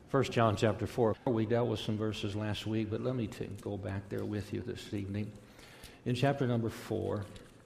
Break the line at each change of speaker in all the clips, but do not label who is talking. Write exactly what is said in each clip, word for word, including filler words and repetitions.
First John chapter four. We dealt with some verses last week, but let me t- go back there with you this evening. In chapter number four,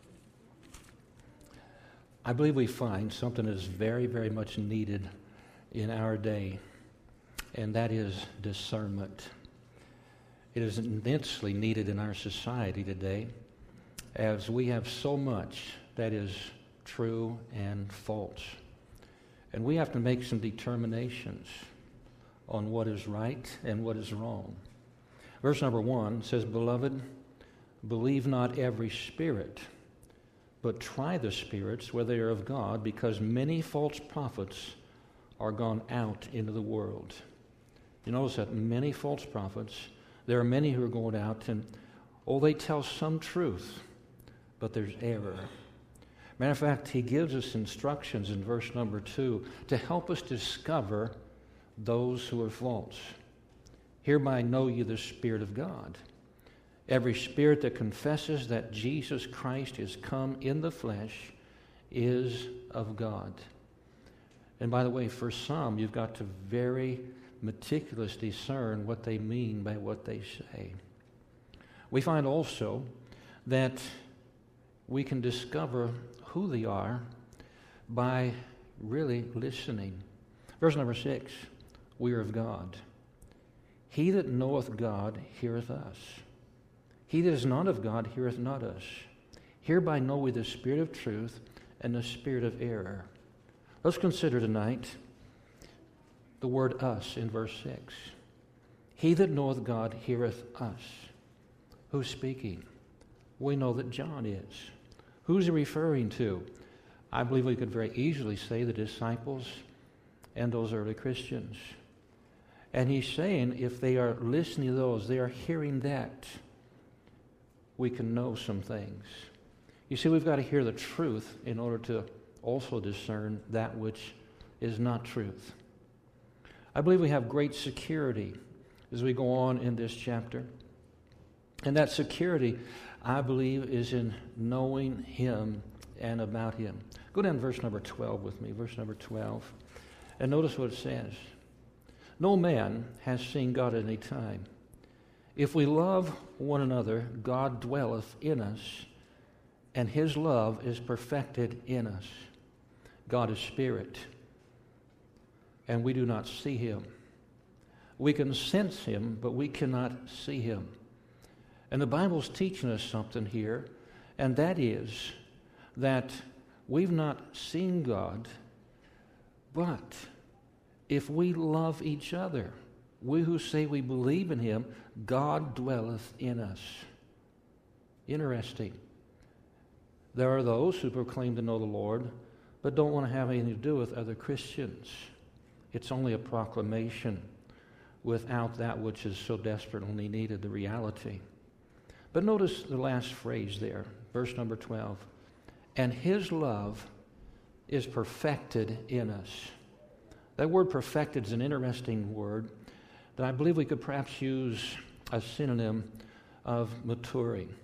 I believe we find something that is very, very much needed in our day, and that is discernment. It is immensely needed in our society today, as we have so much that is true and false. And we have to make some determinations on what is right and what is wrong. Verse number one says, "Beloved, believe not every spirit, but try the spirits whether they are of God, because many false prophets are gone out into the world." You notice that many false prophets, there are many who are going out and, oh, they tell some truth, but there's error. Matter of fact, he gives us instructions in verse number two to help us discover those who are false. "Hereby know ye the Spirit of God. Every spirit that confesses that Jesus Christ is come in the flesh is of God." And by the way, for some, you've got to very meticulously discern what they mean by what they say. We find also that we can discover who they are by really listening. Verse number six, "We are of God. He that knoweth God heareth us. He that is not of God heareth not us. Hereby know we the spirit of truth and the spirit of error." Let's consider tonight the word "us" in verse six. "He that knoweth God heareth us." Who's speaking? We know that John is. Who's he referring to? I believe we could very easily say the disciples and those early Christians. And he's saying if they are listening to those, they are hearing that, we can know some things. You see, we've got to hear the truth in order to also discern that which is not truth. I believe we have great security as we go on in this chapter. And that security, I believe, is in knowing Him and about Him. Go down to verse number twelve with me, verse number twelve. And notice what it says. "No man has seen God at any time. If we love one another, God dwelleth in us, and His love is perfected in us." God is spirit, and we do not see Him. We can sense Him, but we cannot see Him. And the Bible's teaching us something here, and that is that we've not seen God, but if we love each other, we who say we believe in Him, God dwelleth in us. Interesting. There are those who proclaim to know the Lord, but don't want to have anything to do with other Christians. It's only a proclamation without that which is so desperately needed, the reality. But notice the last phrase there, verse number twelve. "And His love is perfected in us." That word "perfected" is an interesting word that I believe we could perhaps use a synonym of maturing.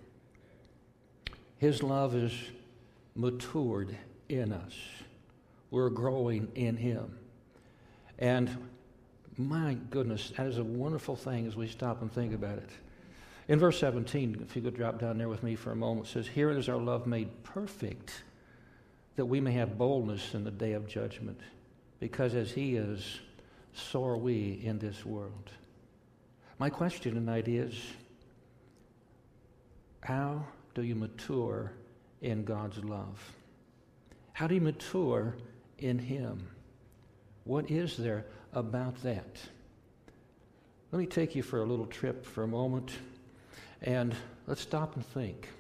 His love is matured in us. We're growing in Him. And my goodness, that is a wonderful thing as we stop and think about it. In verse seventeen, if you could drop down there with me for a moment, it says, "Herein is our love made perfect, that we may have boldness in the day of judgment. Because as He is, so are we in this world." My question tonight is, how do you mature in God's love? How do you mature in Him? What is there about that? Let me take you for a little trip for a moment, and let's stop and think.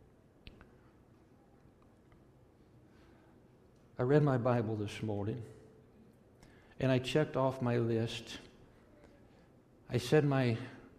I read my Bible this morning, and I checked off my list. I said my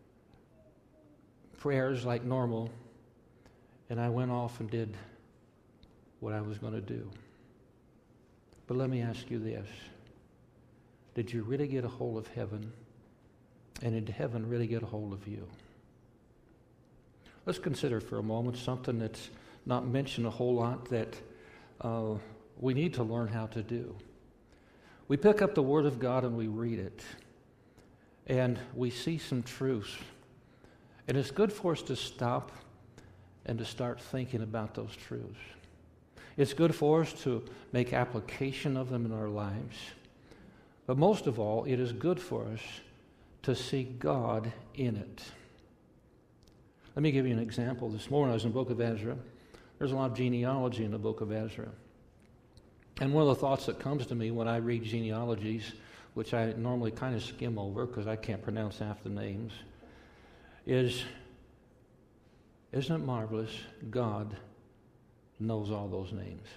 prayers like normal, and I went off and did what I was going to do. But let me ask you this. Did you really get a hold of heaven? And did heaven really get a hold of you? Let's consider for a moment something that's not mentioned a whole lot that uh, we need to learn how to do. We pick up the Word of God and we read it. and we see some truths. And it's good for us to stop and to start thinking about those truths. It's good for us to make application of them in our lives. But most of all, it is good for us to see God in it. Let me give you an example. This morning I was in the book of Ezra. There's a lot of genealogy in the book of Ezra. And one of the thoughts that comes to me when I read genealogies, which I normally kind of skim over because I can't pronounce half the names, is, isn't it marvelous? God knows all those names.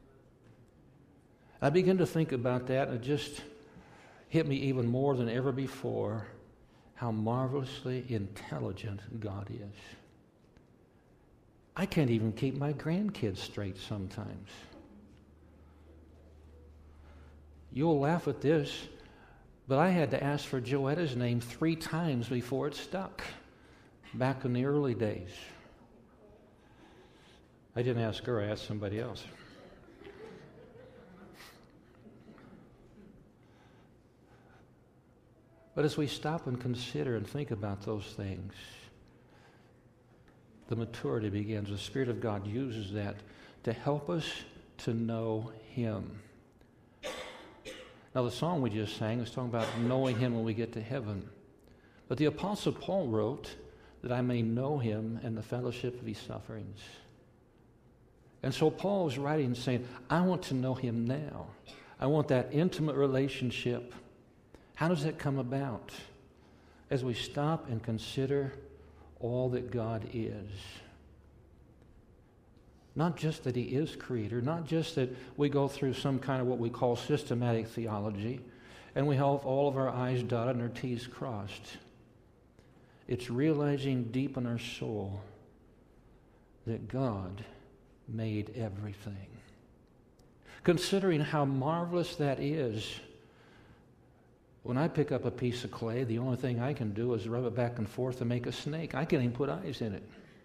I begin to think about that, and it just hit me even more than ever before how marvelously intelligent God is. I can't even keep my grandkids straight sometimes. You'll laugh at this, but I had to ask for Joetta's name three times before it stuck, back in the early days. I didn't ask her, I asked somebody else. But as we stop and consider and think about those things, the maturity begins. The Spirit of God uses that to help us to know Him. Now, the song we just sang is talking about knowing Him when we get to heaven. But the Apostle Paul wrote that I may know Him and the fellowship of His sufferings. And so Paul is writing saying, I want to know Him now. I want that intimate relationship. How does that come about? As we stop and consider all that God is. Not just that He is Creator, not just that we go through some kind of what we call systematic theology, and we have all of our I's dotted and our T's crossed. It's realizing deep in our soul that God made everything. Considering how marvelous that is, when I pick up a piece of clay, the only thing I can do is rub it back and forth and make a snake. I can't even put eyes in it.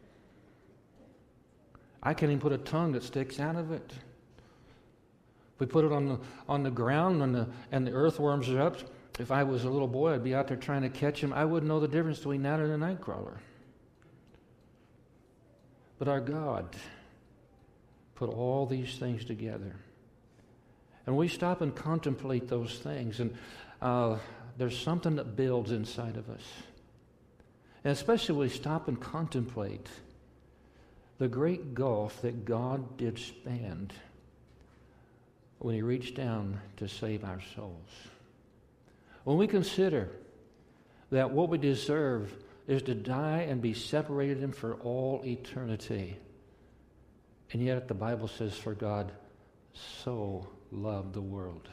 I can't even put a tongue that sticks out of it. If we put it on the on the ground and the and the earthworms are up, if I was a little boy, I'd be out there trying to catch them. I wouldn't know the difference between that and a night crawler. But our God put all these things together. And we stop and contemplate those things, and uh, there's something that builds inside of us. And especially when we stop and contemplate the great gulf that God did span when He reached down to save our souls. When we consider that what we deserve is to die and be separated Him for all eternity, and yet the Bible says, for God so loved the world.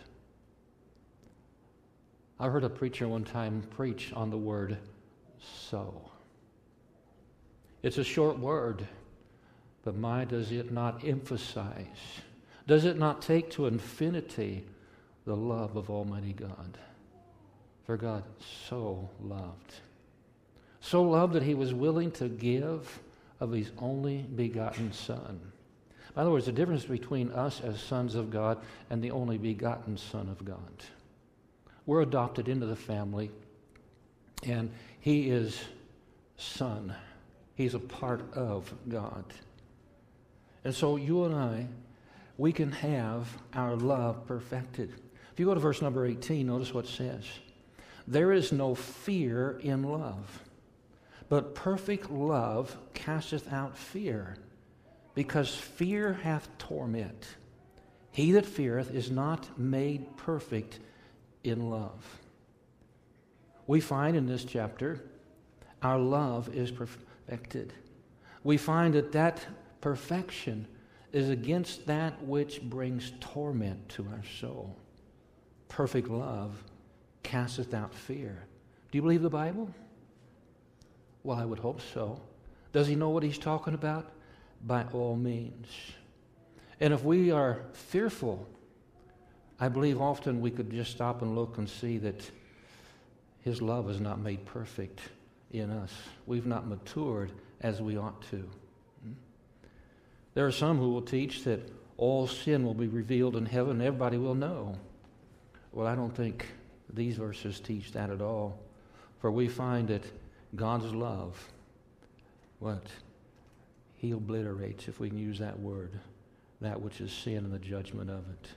I heard a preacher one time preach on the word so. It's a short word, but my, does it not emphasize, does it not take to infinity the love of Almighty God? For God so loved. So loved that He was willing to give of His only begotten Son. In other words, the difference between us as sons of God and the only begotten Son of God. We're adopted into the family, and He is Son. He's a part of God. And so you and I, we can have our love perfected. If you go to verse number eighteen, notice what it says. There is no fear in love, but perfect love casteth out fear, because fear hath torment. He that feareth is not made perfect in love. We find in this chapter, our love is perfected. We find that that perfection is against that which brings torment to our soul. Perfect love casteth out fear. Do you believe the Bible? Well, I would hope so. Does He know what He's talking about? By all means. And if we are fearful, I believe often we could just stop and look and see that His love is not made perfect in us. We've not matured as we ought to. There are some who will teach that all sin will be revealed in heaven and everybody will know. Well, I don't think these verses teach that at all. For we find that God's love, what? He obliterates, if we can use that word, that which is sin and the judgment of it.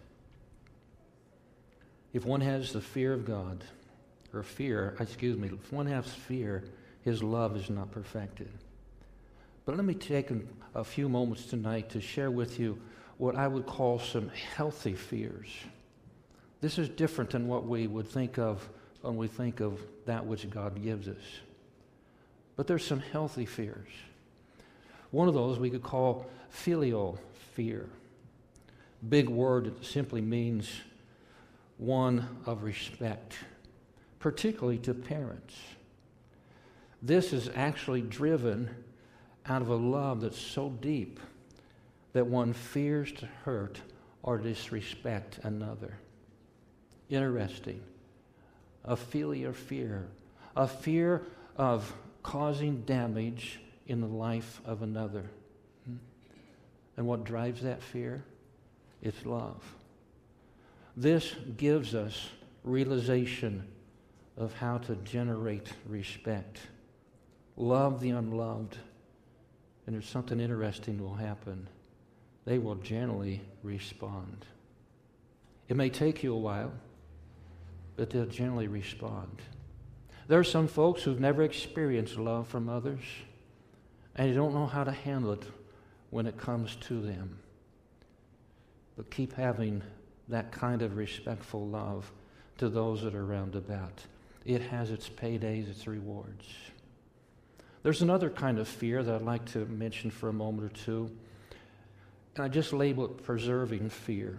If one has the fear of God, or fear, excuse me, if one has fear, his love is not perfected. But let me take a few moments tonight to share with you what I would call some healthy fears. This is different than what we would think of when we think of that which God gives us. But there's some healthy fears. One of those we could call filial fear. Big word that simply means one of respect, particularly to parents. This is actually driven out of a love that's so deep that one fears to hurt or disrespect another. Interesting. A filial fear. A fear of causing damage in the life of another. And what drives that fear? It's love. This gives us realization of how to generate respect. Love the unloved. And there's something interesting will happen. They will generally respond. It may take you a while, but they'll generally respond. There are some folks who've never experienced love from others, and they don't know how to handle it when it comes to them. But keep having that kind of respectful love to those that are round about. It has its paydays, its rewards. There's another kind of fear that I'd like to mention for a moment or two, and I just label it preserving fear.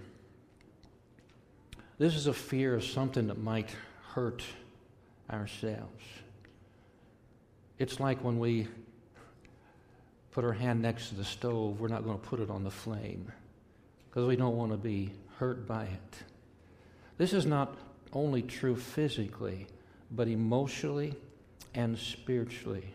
This is a fear of something that might hurt ourselves. It's like when we put our hand next to the stove, we're not going to put it on the flame because we don't want to be hurt by it. This is not only true physically, but emotionally and spiritually.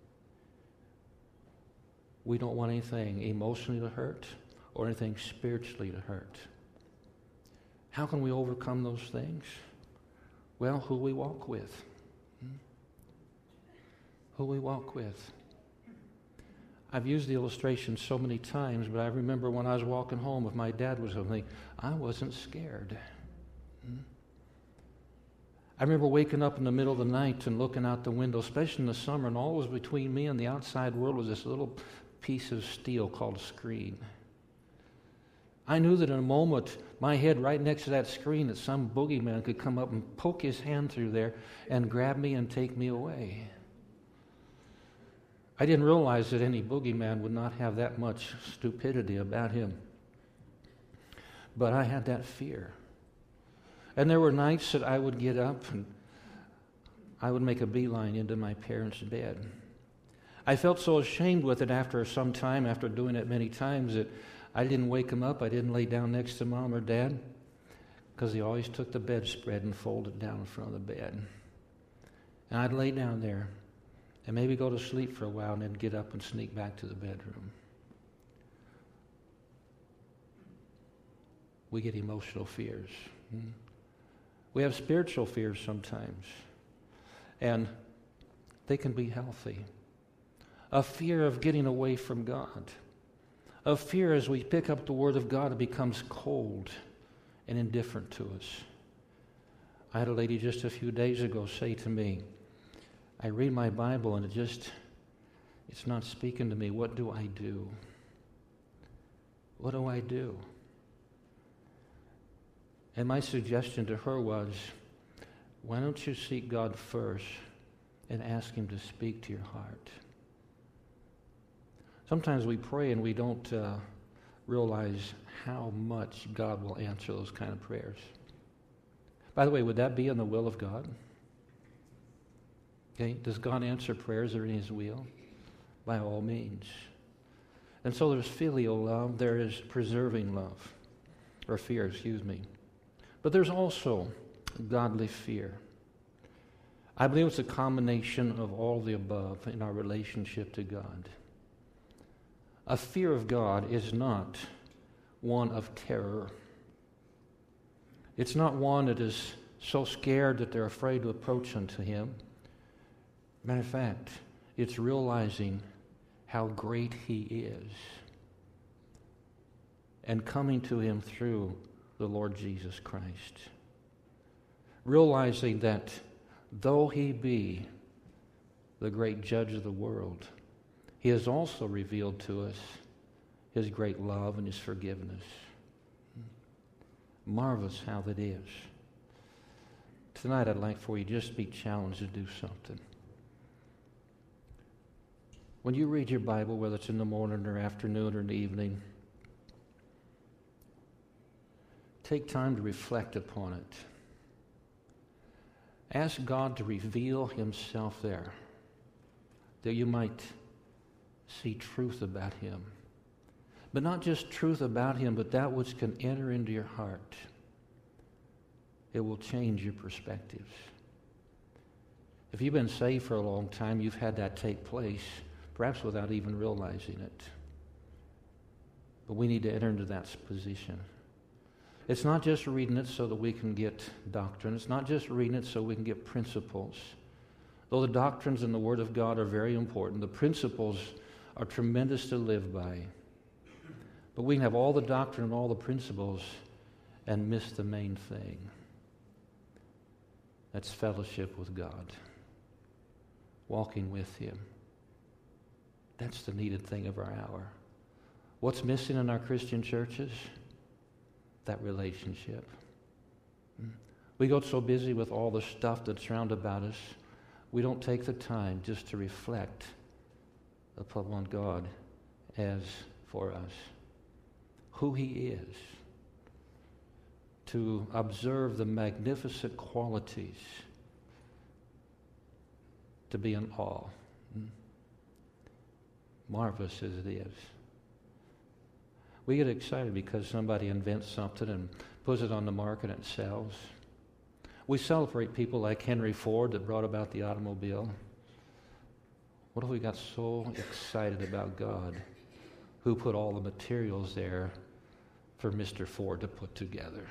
We don't want anything emotionally to hurt or anything spiritually to hurt. How can we overcome those things? Well, who we walk with. Hmm? Who we walk with. I've used the illustration so many times, but I remember when I was walking home, if my dad was with me, I wasn't scared. Hmm? I remember waking up in the middle of the night and looking out the window, especially in the summer, and all that was between me and the outside world was this little piece of steel called a screen. I knew that in a moment, my head right next to that screen, that some boogeyman could come up and poke his hand through there and grab me and take me away. I didn't realize that any boogeyman would not have that much stupidity about him. But I had that fear. And there were nights that I would get up and I would make a beeline into my parents' bed. I felt so ashamed with it after some time, after doing it many times, that I didn't wake them up. I didn't lay down next to Mom or Dad because they always took the bedspread and folded down in front of the bed. And I'd lay down there and maybe go to sleep for a while and then get up and sneak back to the bedroom. We get emotional fears. Hmm? We have spiritual fears sometimes, and they can be healthy. A fear of getting away from God. A fear as we pick up the Word of God, it becomes cold and indifferent to us. I had a lady just a few days ago say to me, I read my Bible and it just, it's not speaking to me. What do I do? What do I do? And my suggestion to her was, why don't you seek God first and ask Him to speak to your heart? Sometimes we pray and we don't uh, realize how much God will answer those kind of prayers. By the way, would that be in the will of God? Okay, does God answer prayers that are in His will? By all means. And so there's filial love, there is preserving love, or fear, excuse me. But there's also godly fear. I believe it's a combination of all the above in our relationship to God. A fear of God is not one of terror. It's not one that is so scared that they're afraid to approach unto Him. Matter of fact, it's realizing how great He is and coming to Him through the Lord Jesus Christ. Realizing that though He be the great judge of the world, He has also revealed to us His great love and His forgiveness. Marvelous how that is. Tonight I'd like for you just to be challenged to do something. When you read your Bible, whether it's in the morning or afternoon or in the evening, take time to reflect upon it. Ask God to reveal Himself there, that you might see truth about Him. But not just truth about Him, but that which can enter into your heart. It will change your perspectives. If you've been saved for a long time, you've had that take place, perhaps without even realizing it. But we need to enter into that position. It's not just reading it so that we can get doctrine. It's not just reading it so we can get principles. Though the doctrines in the Word of God are very important, the principles are tremendous to live by. But we can have all the doctrine and all the principles and miss the main thing. That's fellowship with God. Walking with Him. That's the needed thing of our hour. What's missing in our Christian churches? That relationship. We go so busy with all the stuff that's round about us, we don't take the time just to reflect upon God as for us, who He is, to observe the magnificent qualities, to be in awe. Marvelous as it is. We get excited because somebody invents something and puts it on the market and it sells. We celebrate people like Henry Ford that brought about the automobile. What if we got so excited about God who put all the materials there for Mister Ford to put together?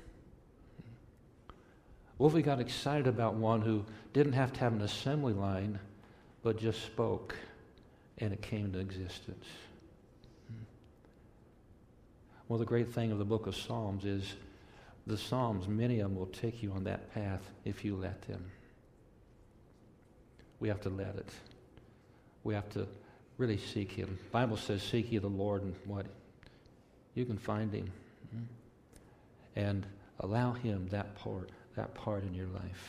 What if we got excited about one who didn't have to have an assembly line but just spoke and it came to existence? Well, the great thing of the book of Psalms is the Psalms, many of them will take you on that path if you let them. We have to let it. We have to really seek Him. The Bible says, seek ye the Lord, and what? You can find Him. And allow Him that part, that part in your life.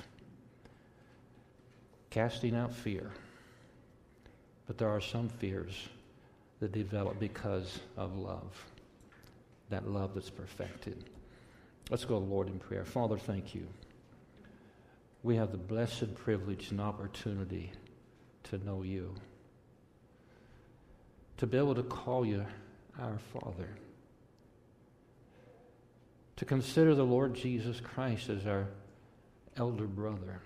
Casting out fear. But there are some fears that develop because of love. That love that's perfected. Let's go to the Lord in prayer. Father, thank You. We have the blessed privilege and opportunity to know You. To be able to call You our Father. To consider the Lord Jesus Christ as our elder brother.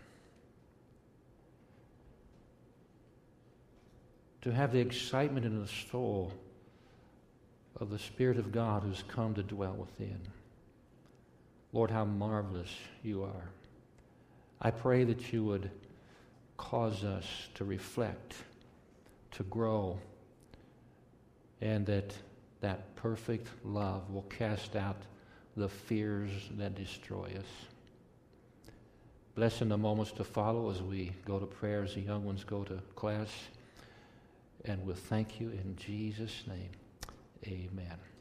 To have the excitement in the soul of the Spirit of God who's come to dwell within. Lord, how marvelous You are. I pray that You would cause us to reflect, to grow, and that that perfect love will cast out the fears that destroy us. Bless in the moments to follow as we go to prayer, as the young ones go to class. And we'll thank You in Jesus' name. Amen.